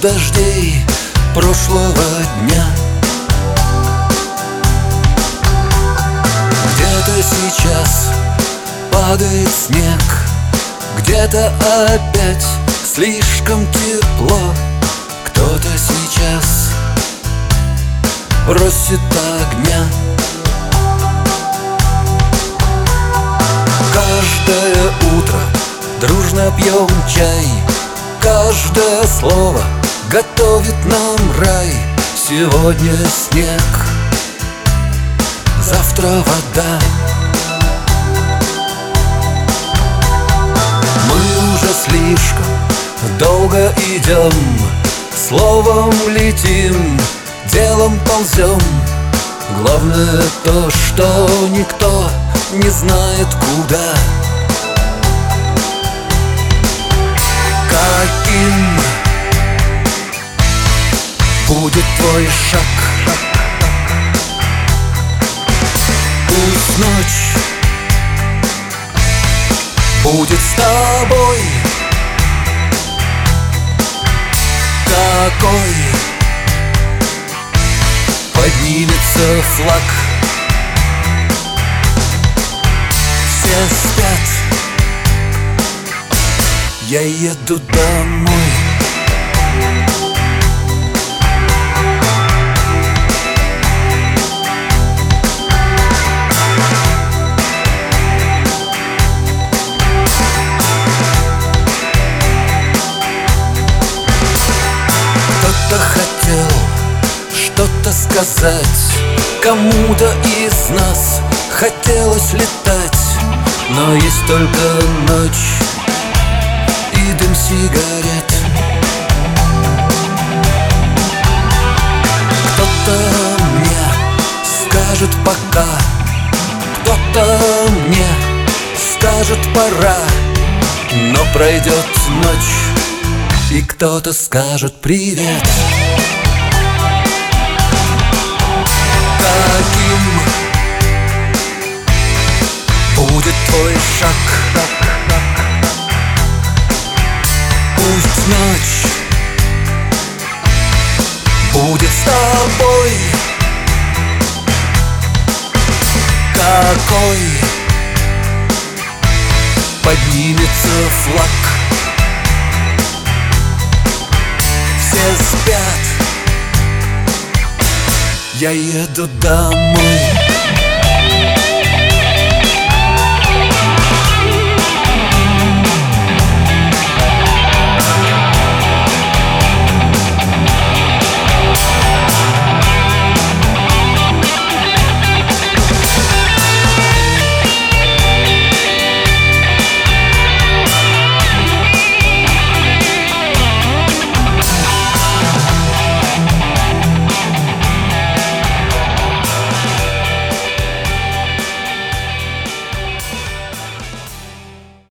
дождей прошлого дня. Где-то сейчас падает снег, где-то опять слишком тепло. Кто-то сейчас просит огня. Каждое утро дружно пьем чай, каждое слово готовит нам рай. Сегодня снег, завтра вода. Мы уже слишком долго идем, словом летим, делом ползем. Главное то, что никто не знает куда. Каким будет твой шаг? Пусть ночь будет с тобой. Какой поднимется флаг? Все спят, я еду домой. Кто-то хотел что-то сказать, кому-то из нас хотелось летать. Но есть только ночь и дым сигарет. Кто-то мне скажет пока, кто-то мне скажет пора. Но пройдет ночь, и кто-то скажет привет. Каким будет твой шаг? Пусть ночь будет с тобой. Какой поднимется флаг? Все спят, я еду домой.